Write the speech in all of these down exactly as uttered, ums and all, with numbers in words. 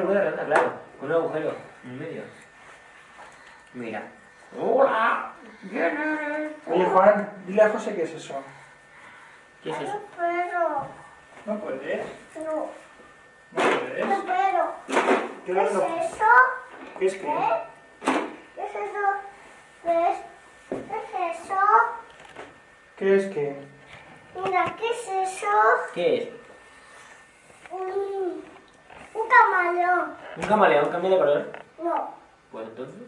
rueda redonda, claro. Con un agujero en medio. Mira. ¡Hola! ¿Quién eres? Oye, Juan, dile a José qué es eso. ¿Qué es eso? No puedo. No puedes. No. No puedes. No puedo. ¿Qué ¿Qué es es lo- eso? ¿Qué es qué? ¿Qué es eso? ¿Qué es? ¿Qué es eso? ¿Qué es qué? Mira, ¿qué es eso? ¿Qué es? Un, un camaleón. ¿Un camaleón cambia de color? No. Pues entonces.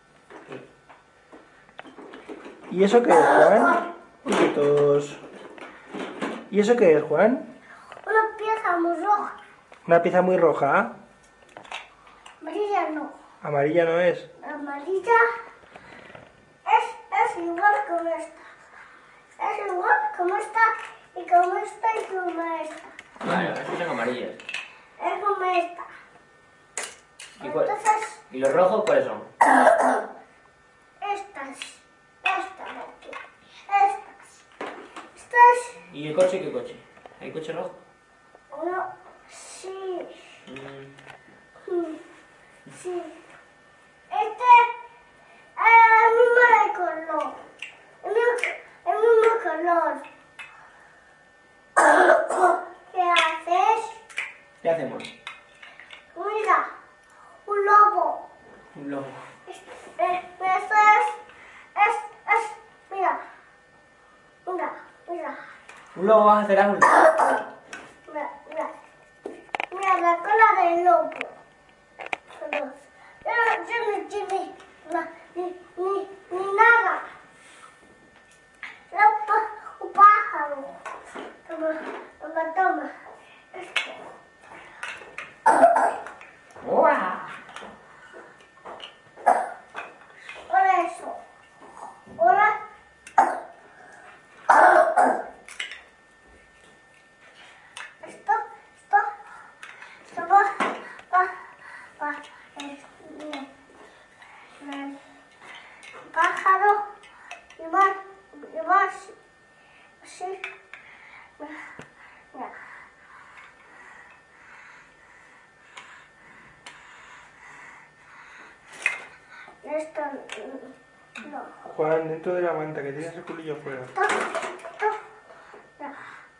¿Y eso qué es, Juan? Chiquitos. ¿Y eso qué es, Juan? Una pieza muy roja. Una pieza muy roja. Amarilla no. Amarilla no es. La amarilla es, es igual como esta. Es igual como esta y como esta y como esta. Claro, estas son amarillas. Es como esta. ¿Y, cuál- Entonces, ¿Y los rojos cuáles son? estas. Estas de aquí. Estas. Estas. ¿Y el coche qué coche? ¿Hay coche rojo? No. Sí. Mm, Mm, Sí. Este es el mismo color. El mismo, el mismo color. ¿Qué haces? ¿Qué hacemos? Mira, un lobo. Un lobo. Es, es, eso es, es, es, mira. Mira, mira. Un lobo va a hacer algo. Mira, mira. Mira la cola del lobo. Yo, yo no tiene na- ni, ni, ni nada. Era un pa- un pájaro. Toma, toma, toma. Esto. ¡Hola! Ahora eso. Ahora. Esto, esto, esto va, va, va. El, el pájaro y más, y más, así. Mira, mira. Esto mm, no. Juan, dentro de la manta, que tienes el culillo fuera. Esto, esto, mira.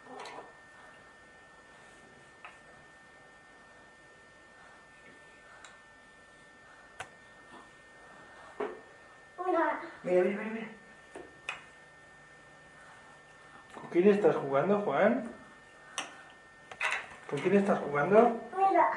Mira, Mira, mira, mira, mira. ¿Con quién estás jugando, Juan? ¿Con quién estás jugando? mira.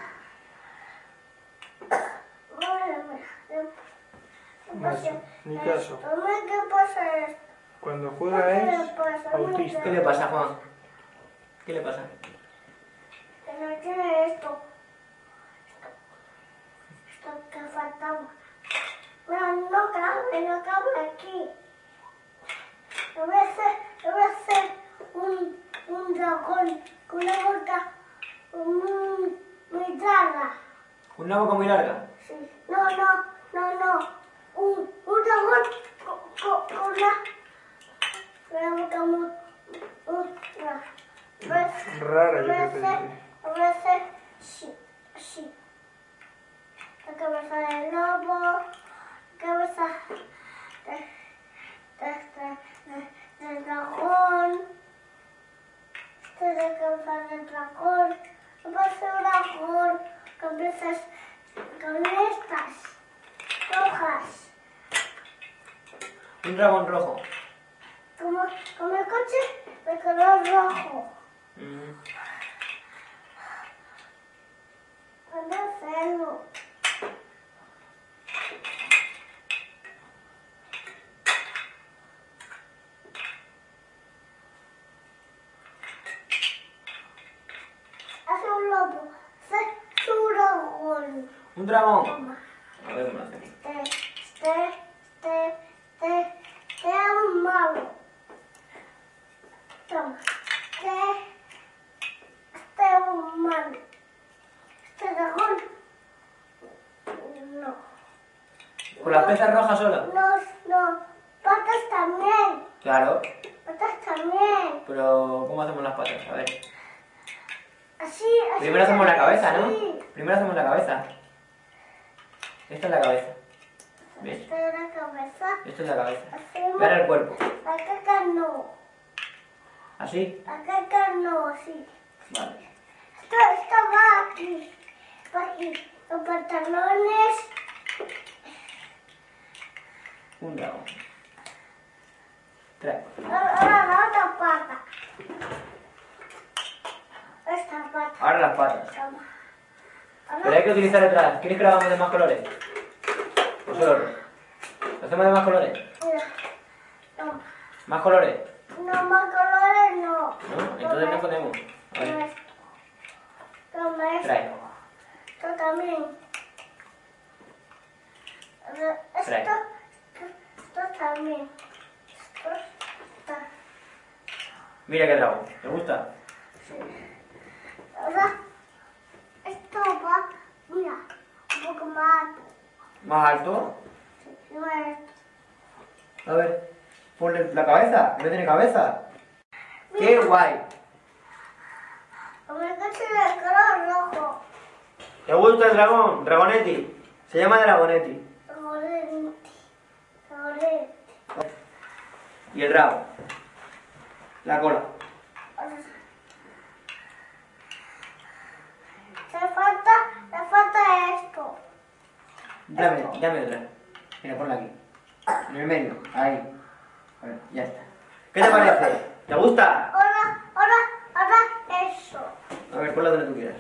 Mira, mira. ¿Qué pasa? Nacho, ni caso. Esto, mira, ¿qué pasa esto? Cuando juega es autista. ¿Qué le pasa, Juan? ¿Qué le pasa? Que no tiene esto. Esto, esto que faltaba. Mira, no cabe, no cabe aquí. Yo voy a hacer, yo voy a hacer un, un dragón con una boca muy, muy larga. ¿Una boca muy larga? Sí. No, no, no, no. Un, un dragón con, con, con una, una boca muy, muy larga. Voy a hacer- Rara, yo voy a creo que hacer- dice. voy a hacer así, así. La cabeza del lobo, la cabeza de, de, de, de, del dragón. Esta es la cabeza del dragón. Voy a hacer un dragón con esas, con estas rojas. Un dragón rojo. Como, como el coche de color rojo. Mm. Voy a hacerlo. Hace un lobo, hace un dragón. Un dragón. Toma, A ver cómo lo hacemos. este, este, este, este, este es un malo. Toma, este, este es un malo. Este dragón, no. ¿Con las piezas rojas sola? No, no, patas también, Claro. patas también. Pero, ¿cómo hacemos las patas? A ver. Así, así. Primero hacemos la cabeza, ¿no? así. Primero hacemos la cabeza. Esta es la cabeza. ¿Ves? Esta es la cabeza. Esto es la cabeza. Hacemos Y ahora el cuerpo. la caca no. ¿Así? La caca no, sí. Vale. Esto, esto va aquí. Va aquí. Los pantalones. Un dragón. Trae. Ahora ahora la otra pata. Esta pata. Ahora las patas. Toma. Pero Ahora hay que utilizar otras. ¿Quieres que lo hagamos de más colores? ¿O solo rojo? ¿Lo hacemos de más colores? mira. Toma. ¿Más colores? No más colores, no. ¿No? Entonces no ponemos. A Toma ver. esto. Toma esto. Trae. Esto también. Ahora, Esto, Trae. esto, esto también. Esto está. Mira qué dragón. ¿Te gusta? Ahora, esto va, mira, un poco más alto. ¿Más alto? Sí, más alto. A ver. Ponle la cabeza. ¿No tiene cabeza? ¡Qué guay! Como el coche de color rojo. ¿Te gusta el dragón? Dragonetti. Se llama Dragonetti. Colorete. Colorete. Y el rabo. La cola. Se falta, le falta esto. Dame, dame otra. Mira, ponla aquí. En el medio. Ahí. A ver, ya está. ¿Qué te parece? ¿Te gusta? Ahora, ahora, ahora eso. A ver, ponla donde tú quieras.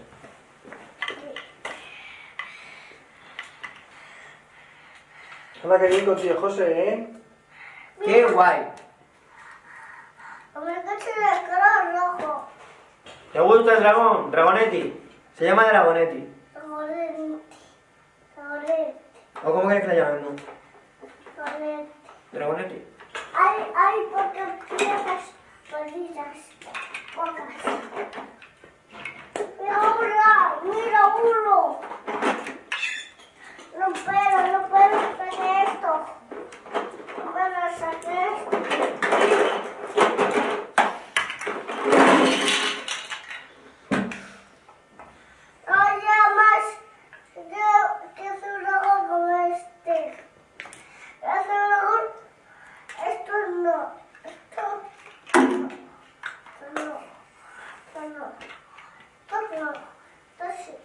Hola, qué bien contigo, José, ¿eh? ¡Qué guay! Como el coche de color rojo. ¿Te gusta el dragón? Dragonetti. Se llama Dragonetti. Colorete. Colorete. ¿O cómo quieres que la llamemos? Colorete. Dragonetti. Hay, hay pocas piezas perdidas, pocas. Mira una, mira uno. No puedo, no puedo sacar esto. No puedo sacar esto. No haya más que, que hacer un juego como este. Hacer un juego. Esto no, esto no, esto no, esto no, esto no, esto sí.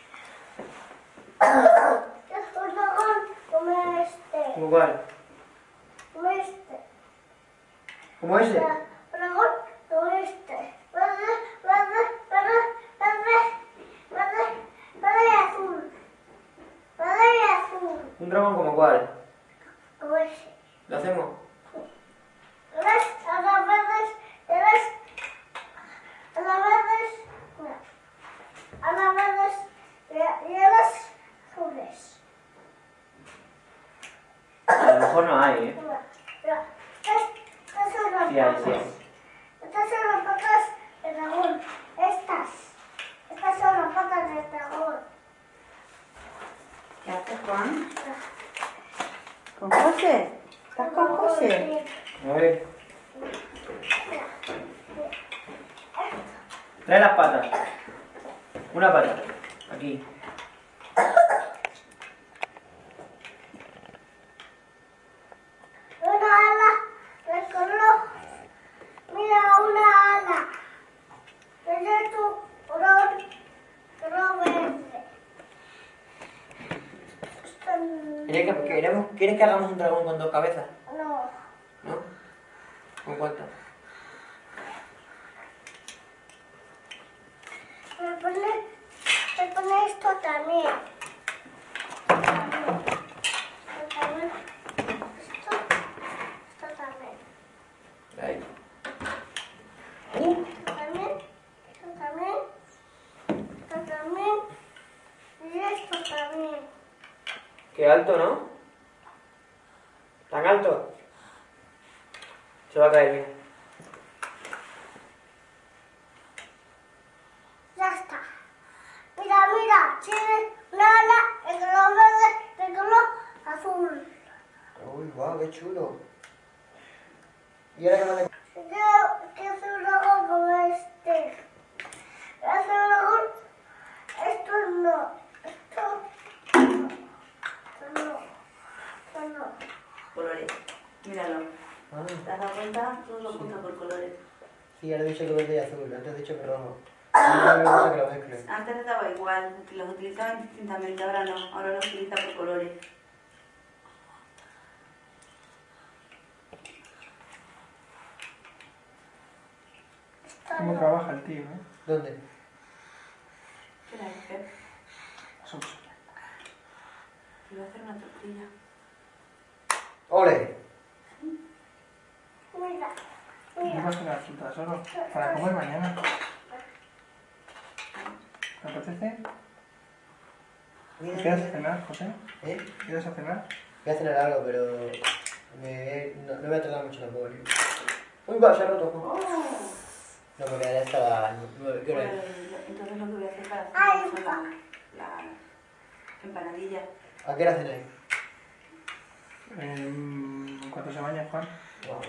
Esto es un dragón como este, ¿Cómo cuál? como este. ¿Como ese? Un dragón como este. Verde, verde, verde, verde, verde, verde y azul. Verde y azul, ¿Un dragón como cuál? como ese. ¿Lo hacemos? ¿Ves? A las verdes, ¿ves? A las verdes, mira. A las verdes y a las azules. A lo mejor no hay, ¿eh? Mira, mira. Estas son las Sí hay, patas. sí hay. Estas son las patas del dragón. Estas. Estas son las patas del dragón. ¿Qué haces, Juan? Mira. ¿Con José? ¿Estás con José? A ver. Mira. Mira. Trae las patas. Una pata. Aquí. Una ala de color. Mira, una ala. De tu color, color verde. Esto ¿Quieres que, queremos- ¿Quieres que hagamos un dragón con dos cabezas? no. ¿No? ¿Con cuántas? Me pone, me pone esto también. Esto también. Esto, esto también. Ahí. Esto también. Esto también. Esto también. Y esto también. Qué alto, ¿no? ¿Tan alto? Se va a caer bien. Ya está. Mira, mira. Tiene una ala de color verde, de color azul. Uy, guau, qué chulo. ¿Y ahora qué más le... Yo quiero hacer un dragón como este. Quiero hacer un dragón. Esto no. Ah, ¿Te has dado cuenta? Todos los puntos por colores. sí, ahora he dicho que verde y azul, antes he dicho que rojo. No me gusta que lo mezclen. Antes les daba igual, los utilizaban distintamente, ahora no, ahora los utiliza por colores. ¿Cómo trabaja el tío, eh? ¿Dónde? Espera, ¿qué? Son- Te voy a hacer una tortilla. ¡Ole! Mira, ¿No mira. vas a las frutas solo? Para comer mañana. ¿Te apetece? ¿Qué quieres cenar, José? ¿Eh? ¿Quieres a cenar? Voy a cenar algo, pero me, no, no voy a tardar mucho tampoco. ¿Eh? Uy, va, se ha roto. Oh. No, porque ya estaba nueve. ¿Qué hora es? Pues, entonces lo que voy a hacer para Ay, hacer son la, la empanadilla. ¿A qué hora cenáis? ¿En cuánto se baña, Juan? Vamos.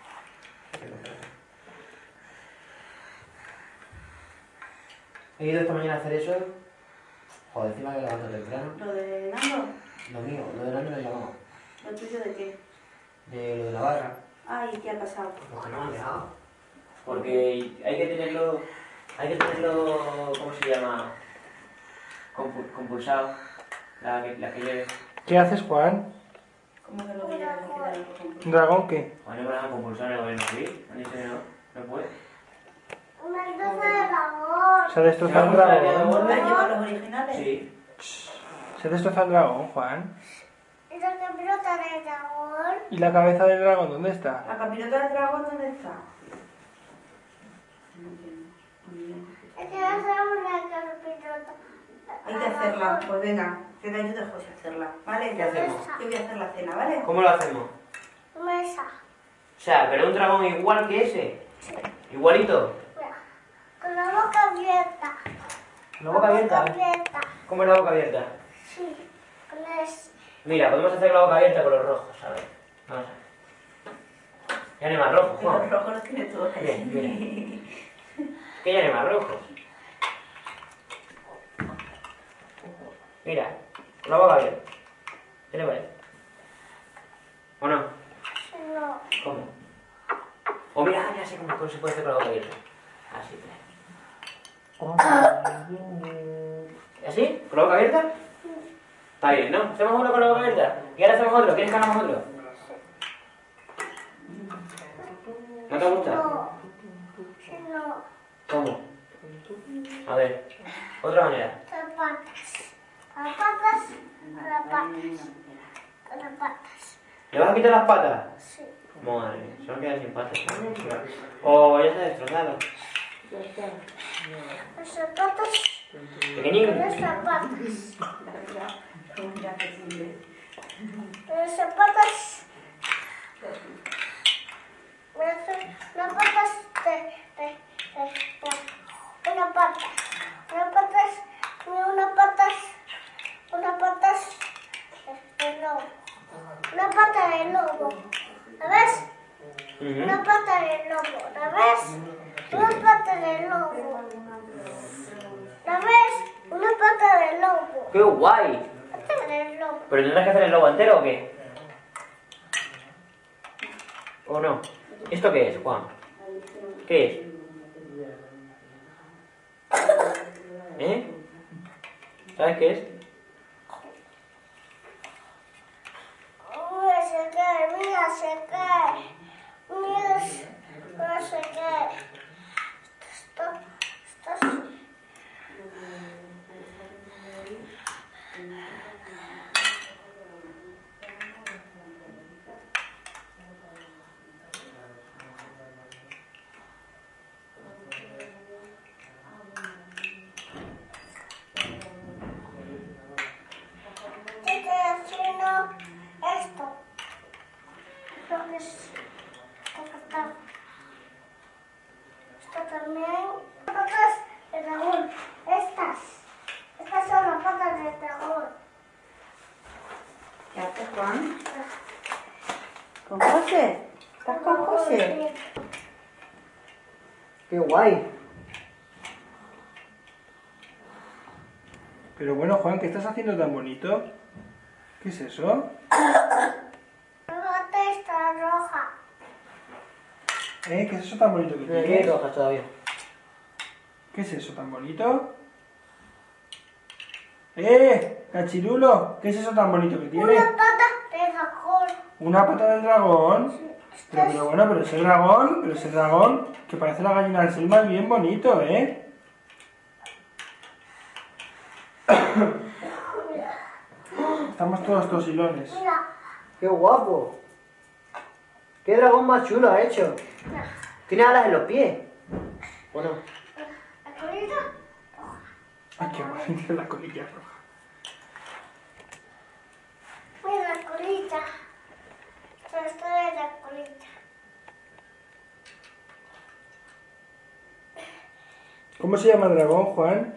He ido esta mañana a hacer eso. Joder, encima que levanto temprano. ¿Lo de Nando? Lo mío, lo de Nando lo llamamos. ¿Lo tuyo de qué? De lo de la barra. Ay, ¿qué ha pasado? Lo que no me han dejado. Porque hay que tenerlo, hay que tenerlo, ¿cómo se llama? Compu- compulsado, la que, la que lleve. ¿Qué haces, Juan? ¿Cómo que lo voy a quedar algo con- ¿Un dragón qué? Bueno, no van a compulsar en el gobierno civil, han dicho que no, no puede. Una taza de dragón. ¿Se ha destrozado un ¿Te ha dragón? ¿Has llevado los originales? Sí. ¿Se ha destrozado un dragón, Juan? Y la que pelota de dragón. ¿Y la cabeza del dragón dónde está? ¿La capirota del dragón dónde está? No entiendo. Muy bien. Es que hacer una capilota. Hay que hacerla, pues venga, que te ayude José a hacerla, ¿vale? ¿Qué hacemos? Yo voy a hacer la cena, ¿vale? ¿Cómo lo hacemos? Mesa. O sea, pero un dragón igual que ese. Igualito. Mira. Con la boca abierta. ¿La boca abierta? abierta. ¿Cómo es la boca abierta? Sí. Con ese. Mira, podemos hacer la boca abierta con los rojos, a ver. Vamos a ver. Ya no hay más rojos, Pero Juan. los rojos los tiene todos Mira, ahí. mira. Que ya no hay más rojos. Mira, la boca abierta. ¿Qué te parece? ¿O no? No. ¿Cómo? O mira, ya sé cómo se puede hacer con la boca abierta. Así. ¿Así? ¿Con la boca abierta? Está bien, ¿no? Hacemos uno con la boca abierta. Y ahora hacemos otro. ¿Quieres que hagamos otro? ¿No te gusta? No. Sí, no. ¿Cómo? A ver, otra manera. Zapatas. Zapatas. Zapatas. Zapatas. ¿Le vas a quitar las patas? Sí. Madre mía, se van a quedar sin patas. O ya se ha destrozado. Los zapatos. Pequeñín. Los zapatos. Mira que simple. Los zapatos. Las patas de, de, de, de, una pata. Una patas, una patas, una patas de, de lobo. Una pata de lobo. ¿La ves? Una pata de lobo. ¿La ves? Una pata de lobo. ¿La ves? Una pata de lobo. ¡Qué guay! Pata de lobo. ¿Pero tendrás que hacer el lobo entero o qué? ¿O no? ¿Esto qué es, Juan? ¿Qué es? ¿Eh? ¿Sabes qué es? Mira, se cae, mira, se cae. Mira, mira, se cae. Esto, esto, esto. Estoy haciendo esto. Lo que es cortar. Esto también. Patas de dragón. Estas. Estas son las patas de dragón. ¿Qué haces, Juan? ¿Con José? ¿Estás con José? ¡Qué guay! Pero bueno, Juan, ¿qué estás haciendo tan bonito? ¿Qué es eso? La pata está roja. ¿Eh? ¿Qué es eso tan bonito que No hay tienes? rojas todavía. ¿Qué es eso tan bonito? ¡Eh! ¡Cachirulo! ¿Qué es eso tan bonito que tiene? Una pata de dragón. ¿Una pata del dragón? Sí. Pero, pero bueno, pero ese dragón, pero ese dragón que parece la gallina del Selma es bien bonito, ¿eh? Estamos todos tosilones. Mira, ¡Qué guapo! ¡Qué dragón más chulo ha hecho! Tiene alas en los pies. Bueno, la colita. Ay, qué bonita la colilla roja. Mira la colita. Esto es la colita. ¿Cómo se llama el dragón, Juan?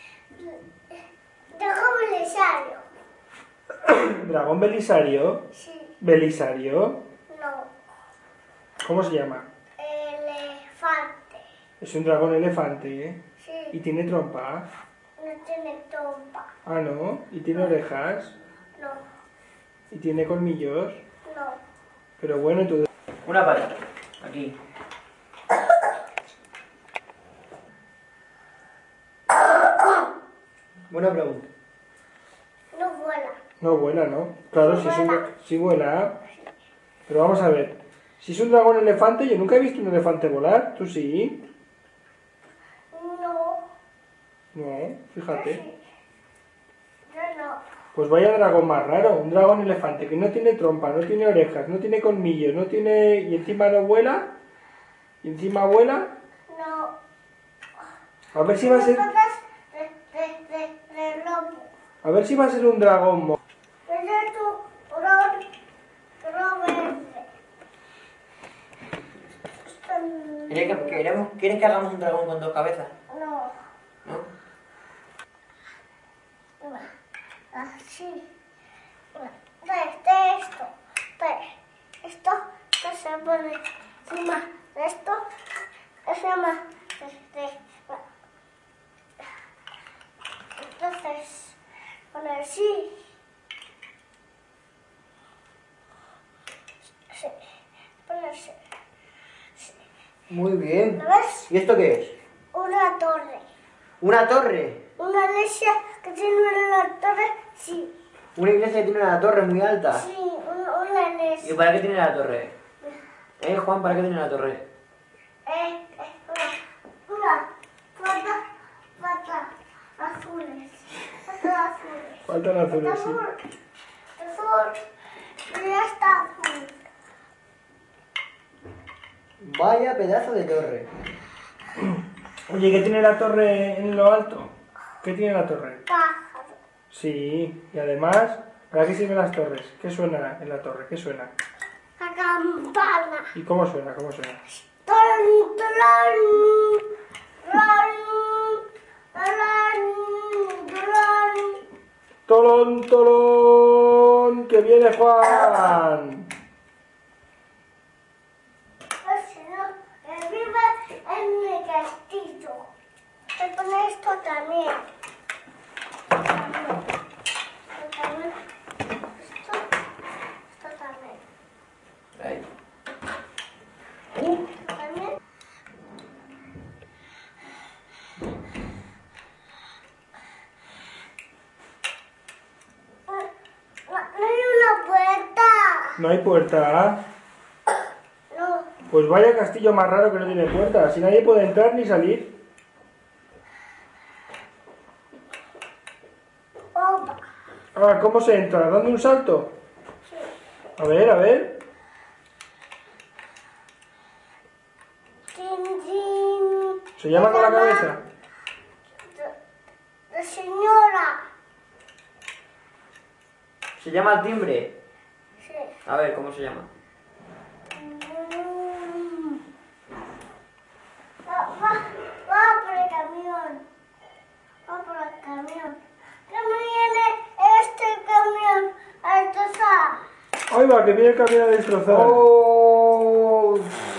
Dragón belisario. ¿Dragón Belisario? Sí, ¿Belisario? no. ¿Cómo se llama? Elefante. Es un dragón elefante, ¿eh? ¿Y Sí, tiene trompa? no tiene trompa. Ah, ¿no? ¿Y tiene orejas? No, ¿Y tiene colmillos? no. Pero bueno, tú... una pata. Aquí. Buena pregunta. No vuela. No vuela, ¿no? Claro, si es un... Vuela. Sí vuela. Pero vamos a ver. Si es un dragón elefante, yo nunca he visto un elefante volar. ¿Tú sí? No. No, fíjate. Sí. Yo no. Pues vaya dragón más raro. Un dragón elefante que no tiene trompa, no tiene orejas, no tiene colmillos, no tiene... Y encima no vuela. Y encima vuela. No. A ver si va a ser... Patas de, de, de, de lobo. A ver si va a ser un dragón mo... Tiene tu color, color verde. Esto ¿Quieres que, queremos- ¿Quieres que hagamos un dragón con dos cabezas? no. ¿No? Así. De, de esto. De esto que se pone encima de esto. Que se llama. De, de, entonces, poner así. Sí. Ponerse. Muy bien. ¿Lo ves? ¿Y esto qué es? Una torre. ¿Una torre? Una iglesia que tiene una torre. Sí. Una iglesia que tiene una torre muy alta. Sí, una, una iglesia. ¿Y para qué tiene la torre? ¿Eh, Juan, para qué tiene la torre? Eh, eh, una, una, pata, pata, azules, pata azules. Faltan azules, sí. Azul, azul, y ya está azul. Vaya pedazo de torre. Oye, ¿qué tiene la torre en lo alto? ¿Qué tiene la torre? Pájaro, Sí, y además, ¿para qué sirven las torres? ¿Qué suena en la torre? ¿Qué suena? la campana. ¿Y cómo suena? ¿Cómo suena? Tron, tron, tron, tron, tron. ¡Tolón, tolón! ¡Que viene Juan! Así no, que vive en mi castillo. Te pone esto también. También. Esto también. Esto, esto también. Ahí. Esto también. No, no hay una puerta. ¿No hay puerta? No. Pues vaya castillo más raro que no tiene puerta. Si nadie puede entrar ni salir. Opa. Ah, ¿cómo se entra? ¿Dando un salto? A ver, a ver. Tin, tin. ¿Se llama con la cabeza? De, de señora. ¿Se llama el timbre? Sí. A ver, ¿cómo se llama? Mm. Va, va, va por el camión. Va por el camión. ¿Qué me viene este camión a destrozar? ¡Ay, va! Que viene el camión a destrozar. ¡Oh!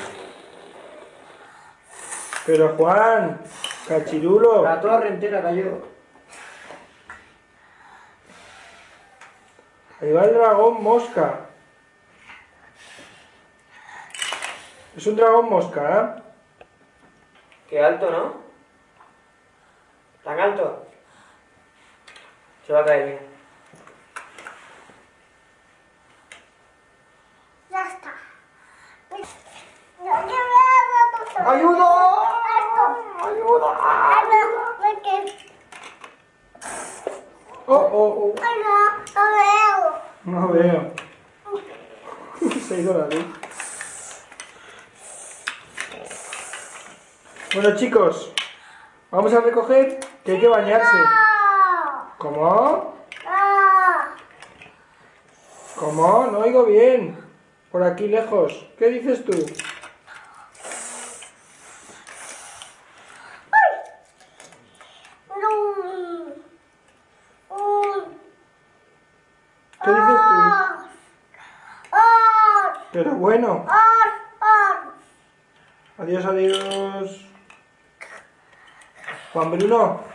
Pero Juan, cachirulo. La torre entera cayó. Ahí va el dragón mosca. Es un dragón mosca, ¿eh? Qué alto, ¿no? Tan alto. Se va a caer bien. Ya está. No, yo veo. ¡Ayuda! ¡Ayuda! Oh, oh, oh. No, no veo. No veo. Se ha ido la luz. Bueno, chicos, vamos a recoger que hay que bañarse. ¿Cómo? ¿Cómo? No oigo bien. Por aquí lejos. ¿Qué dices tú? ¿Qué dices tú? Pero bueno. Adiós, adiós. Juan Bruno.